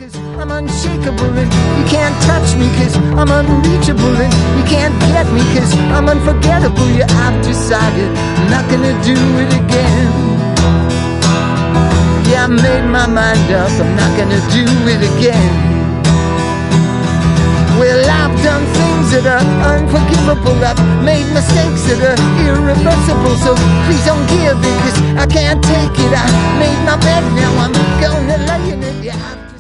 'cause I'm unshakable, and you can't touch me 'cause I'm unreachable, and you can't get me 'cause I'm unforgettable. Yeah, I've decided I'm not gonna do it again. Yeah, I made my mind up, I'm not gonna do it again. Well, I've done things that are unforgivable, I've made mistakes that are irreversible, so please don't give it, 'cause I can't take it. I made my bed, now I'm gonna lay in it. Yeah,